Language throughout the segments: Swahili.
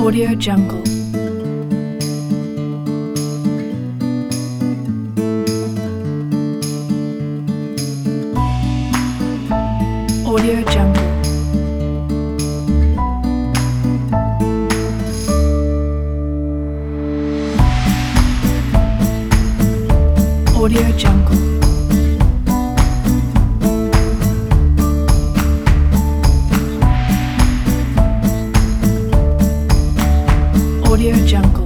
Audio Jungle. Audio Jungle. Audio Jungle. Audio Jungle.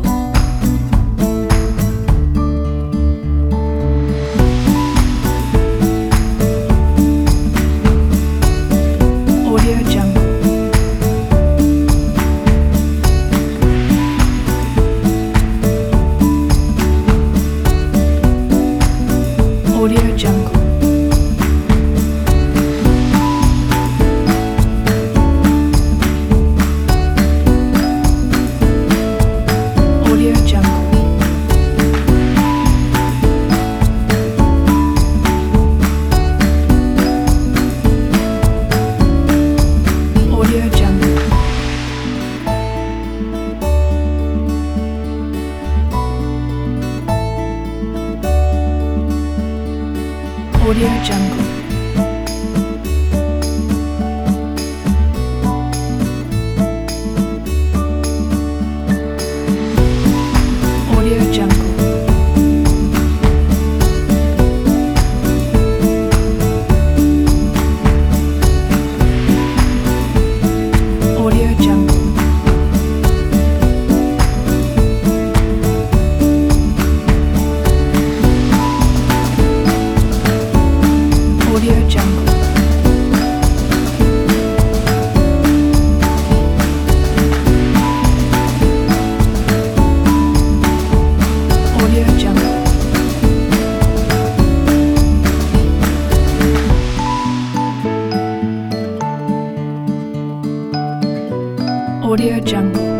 Audio Jungle. Audio Jungle. Audio Jungle. Audio Jungle. Audio Jungle. Audio Jungle. Audio Jungle. Audio Jungle. Audio Jungle. Audio Jungle.